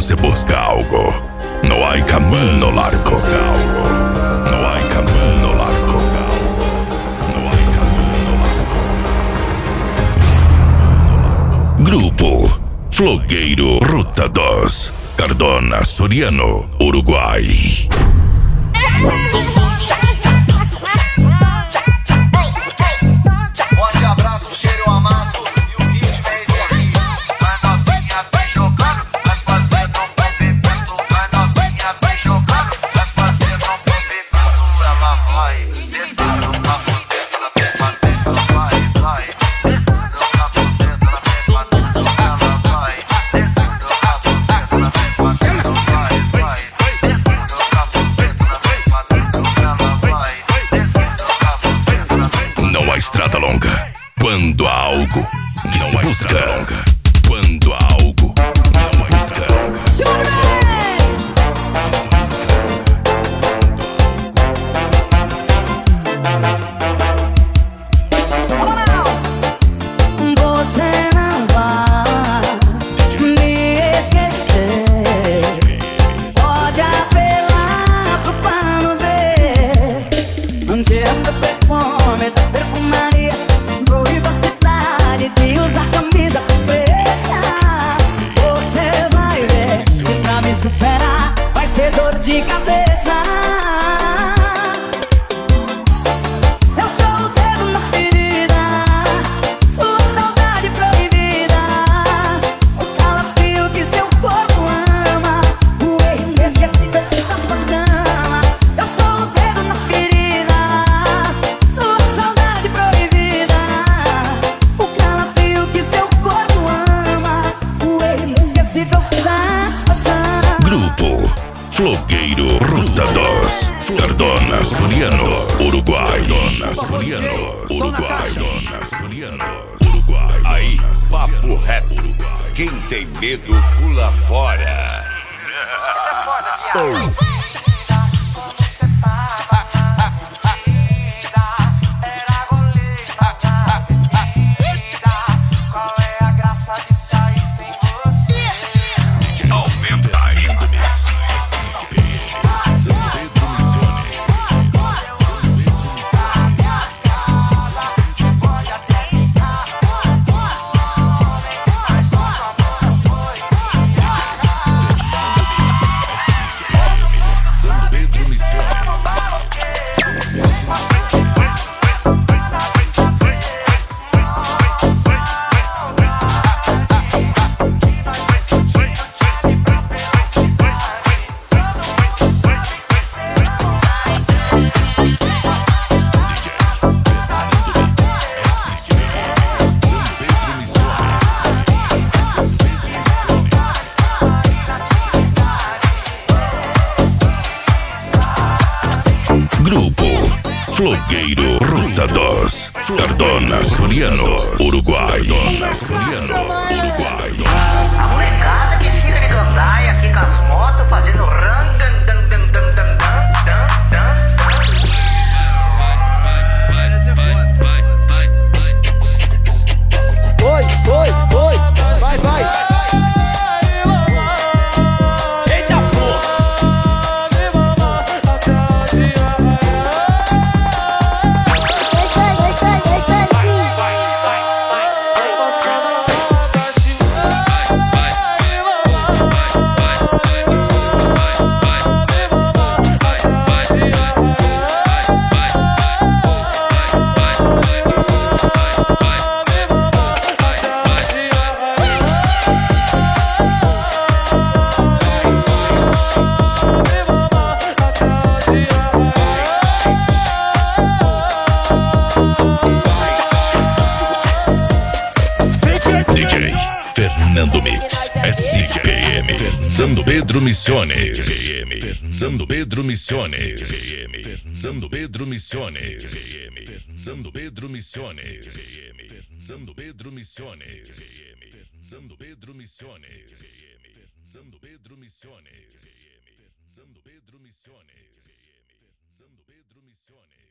se busca algo, no hay camino largo. No hay camino largo. No hay camino largo. Grupo Flogueiro Ruta 2, Cardona, Soriano, Uruguai. Forte abraço, cheiro, amasso e o ritmo é esse aqui. Vai novinha, vem jogando, vai fazendo um movimento. Vai novinha, vem jogando, vai fazendo um movimento. Ela vai descendo pra poder, ela vem batendo, vai. Descendo pra poder, ela vem batendo, ela vai. Descendo pra poder, ela vem batendo, vai. Descendo pra poder, ela vem batendo, ela vai. Descendo pra poder, ela vem. Não há estrada longa quando há algo que não se busca. Quando há algo que não há estrada longa. Você não vai me esquecer. Pode apelar pro pano ver. Não tira meu perfume das perfumarias. Proíba a cidade de usar camisa preta. Você vai ver que pra me superar vai ser dor de cabeça. Eu sou o dedo na ferida, sua saudade proibida, o calafrio que seu corpo ama, o erro inesquecível da sua cama. Eu sou o dedo na ferida, sua saudade proibida, o calafrio que seu corpo ama, o erro inesquecível da sua cama. Grupo Flogueiro Ruta 2, Cardona, Soriano, Uruguai. Uruguai. Aí, papo reto. Quem tem medo pula fora. Aumenta ainda, mix. Grupo Flogueiro Ruta 2, Cardona, Soriano, Uruguai. A molecada que fica de gandaia aqui com as motos fazendo ran, dan, dan, dan, dan, dan, dan, dan, Foi, vai. Eita porra! DJ Fernando Mix, SPM, São Pedro Missiones. São Pedro Missiones. São Pedro Missiones. São Pedro Missiones. São Pedro Missiones. São Pedro Missiones. São Pedro Missiones. São Pedro Missiones. São Pedro Missiones.